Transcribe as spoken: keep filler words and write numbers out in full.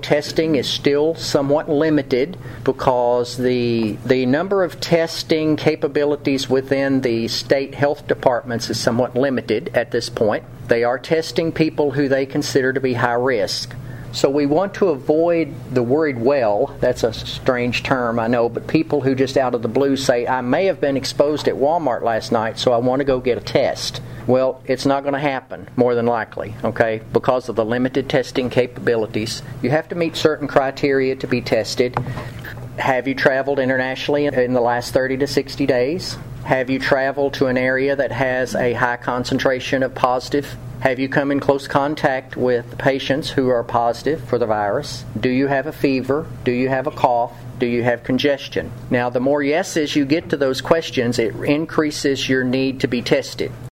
testing is still somewhat limited because the the number of testing capabilities within the state health departments is somewhat limited at this point. They are testing people who they consider to be high risk. So we want to avoid the worried well. That's a strange term, I know, but people who just out of the blue say, I may have been exposed at Walmart last night, so I want to go get a test. Well, it's not going to happen, more than likely, okay, because of the limited testing capabilities. You have to meet certain criteria to be tested. Have you traveled internationally in the last thirty to sixty days? Have you traveled to an area that has a high concentration of positive? Have you come in close contact with patients who are positive for the virus? Do you have a fever? Do you have a cough? Do you have congestion? Now, the more yeses you get to those questions, it increases your need to be tested.